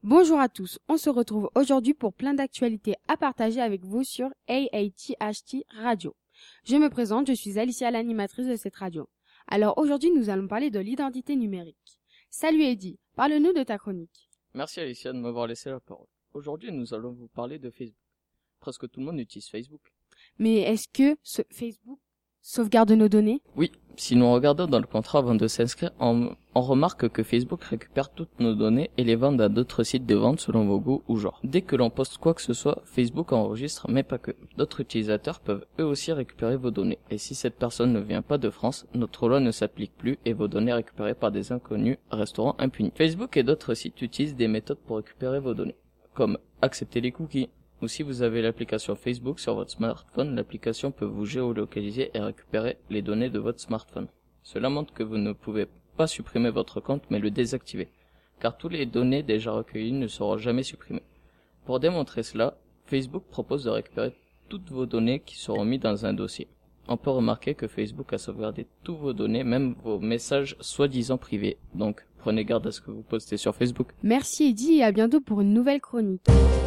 Bonjour à tous, on se retrouve aujourd'hui pour plein d'actualités à partager avec vous sur AATHT Radio. Je me présente, je suis Alicia, l'animatrice de cette radio. Alors aujourd'hui, nous allons parler de l'identité numérique. Salut Eddy, parle-nous de ta chronique. Merci Alicia de m'avoir laissé la parole. Aujourd'hui, nous allons vous parler de Facebook. Presque tout le monde utilise Facebook. Mais est-ce que ce Facebook sauvegarde nos données? Oui, si nous regardons dans le contrat avant de s'inscrire, on remarque que Facebook récupère toutes nos données et les vend à d'autres sites de vente selon vos goûts ou genres. Dès que l'on poste quoi que ce soit, Facebook enregistre, mais pas que. D'autres utilisateurs peuvent eux aussi récupérer vos données. Et si cette personne ne vient pas de France, notre loi ne s'applique plus et vos données récupérées par des inconnus resteront impunies. Facebook et d'autres sites utilisent des méthodes pour récupérer vos données, comme accepter les cookies. Ou si vous avez l'application Facebook sur votre smartphone, l'application peut vous géolocaliser et récupérer les données de votre smartphone. Cela montre que vous ne pouvez pas supprimer votre compte mais le désactiver, car toutes les données déjà recueillies ne seront jamais supprimées. Pour démontrer cela, Facebook propose de récupérer toutes vos données qui seront mises dans un dossier. On peut remarquer que Facebook a sauvegardé toutes vos données, même vos messages soi-disant privés. Donc, prenez garde à ce que vous postez sur Facebook. Merci Eddy et à bientôt pour une nouvelle chronique.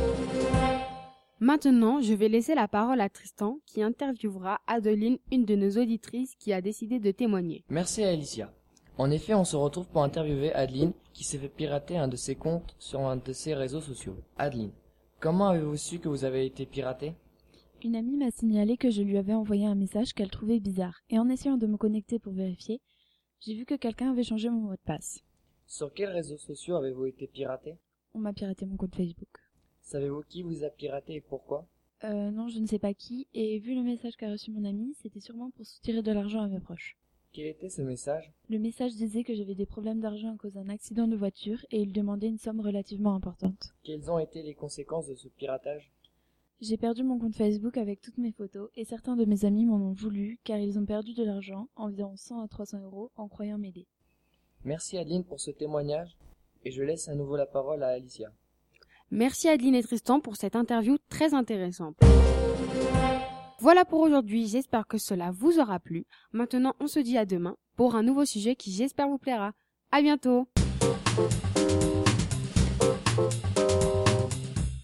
Maintenant, je vais laisser la parole à Tristan qui interviewera Adeline, une de nos auditrices qui a décidé de témoigner. Merci Alicia. En effet, on se retrouve pour interviewer Adeline qui s'est fait pirater un de ses comptes sur un de ses réseaux sociaux. Adeline, comment avez-vous su que vous avez été piratée? Une amie m'a signalé que je lui avais envoyé un message qu'elle trouvait bizarre et en essayant de me connecter pour vérifier, j'ai vu que quelqu'un avait changé mon mot de passe. Sur quels réseaux sociaux avez-vous été piratée? On m'a piraté mon compte Facebook. Savez-vous qui vous a piraté et pourquoi? Non, je ne sais pas qui, et vu le message qu'a reçu mon ami, c'était sûrement pour soutirer de l'argent à mes proches. Quel était ce message? Le message disait que j'avais des problèmes d'argent à cause d'un accident de voiture et il demandait une somme relativement importante. Quelles ont été les conséquences de ce piratage? J'ai perdu mon compte Facebook avec toutes mes photos et certains de mes amis m'en ont voulu car ils ont perdu de l'argent, environ 100 à 300 € en croyant m'aider. Merci Adeline pour ce témoignage et je laisse à nouveau la parole à Alicia. Merci Adeline et Tristan pour cette interview très intéressante. Voilà pour aujourd'hui, j'espère que cela vous aura plu. Maintenant, on se dit à demain pour un nouveau sujet qui j'espère vous plaira. À bientôt!